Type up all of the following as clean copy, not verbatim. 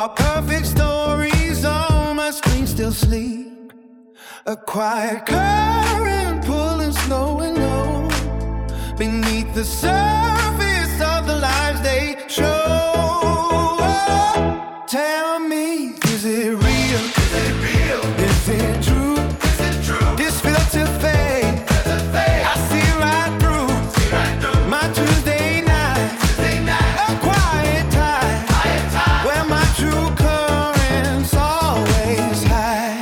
While perfect stories on my screen still sleep, a quiet current pulling slow and low beneath the surface of the lives they show. Tell me, is it real? Is it real? Is it true? Is it true? This filter fade, I see right through my Tuesday night, a quiet time where my true currents always hide.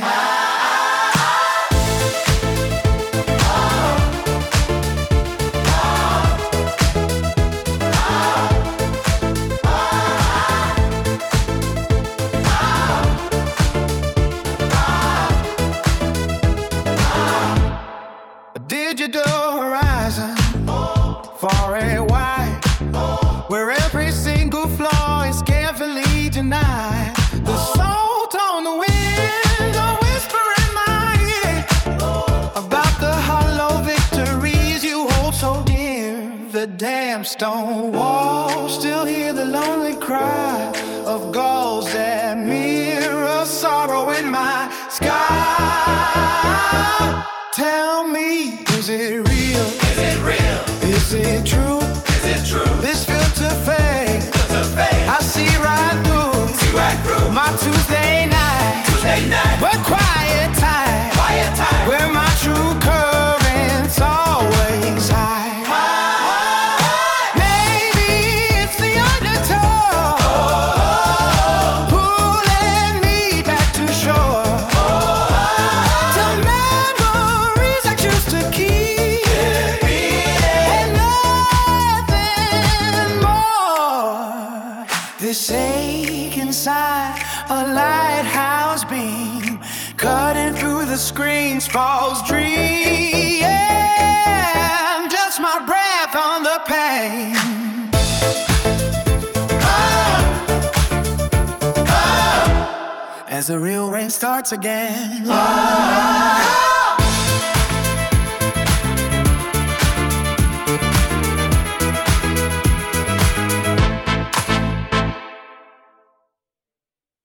A digital horizon, far and wide, where every single flaw is carefully denied. The salt on the wind, a whisper in my ear about the hollow victories you hold so dear. The damn stone walls still hear the lonely cry of gulls that mirror sorrow in my sky. Tell me, is it real? Is it real? Is it true? Is it true? This filter fade, I see right through my Tuesday night, but quiet time where my true currents always hide. Maybe it's the undertow pulling me back to shore, to memories I choose to keep, and nothing more. This ache inside a lighthouse beam, cutting through the screen's false dream. Just my breath on the pain. As the real rain starts again.